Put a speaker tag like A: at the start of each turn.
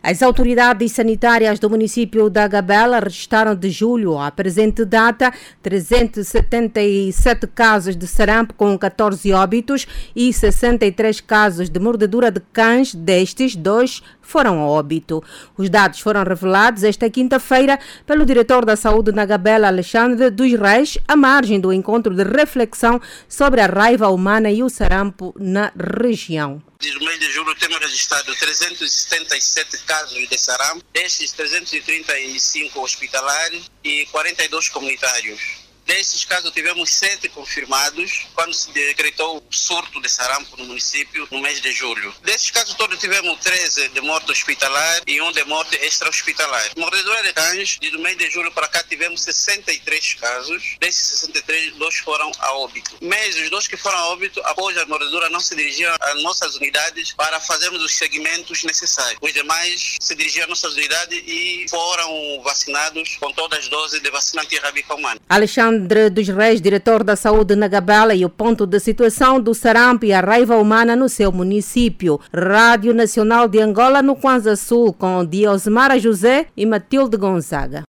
A: As autoridades sanitárias do município da Gabela registraram de julho à presente data 377 casos de sarampo com 14 óbitos e 63 casos de mordedura de cães, destes 2 foram a óbito. Os dados foram revelados esta quinta-feira pelo diretor da saúde na Gabela, Alexandre dos Reis, à margem do encontro de reflexão sobre a raiva humana e o sarampo na região.
B: No mês de julho temos registrado 377 casos de sarampo, destes 335 hospitalares e 42 comunitários. Desses casos tivemos 7 confirmados quando se decretou o surto de sarampo no município no mês de julho. Desses casos todos tivemos 13 de morte hospitalar e 1 de morte extra-hospitalar. Mordedura de cães, do mês de julho para cá tivemos 63 casos. Desses 63, 2 foram a óbito. Mas os 2 que foram a óbito, após a mordedura, não se dirigiam às nossas unidades para fazermos os segmentos necessários. Os demais se dirigiam às nossas unidades e foram vacinados com todas as doses de vacina antirrábica humana.
A: Alexandre dos Reis, diretor da saúde na Gabela, e o ponto de situação do sarampo e a raiva humana no seu município. Rádio Nacional de Angola, no Kwanza Sul, com Diosmara José e Matilde Gonzaga.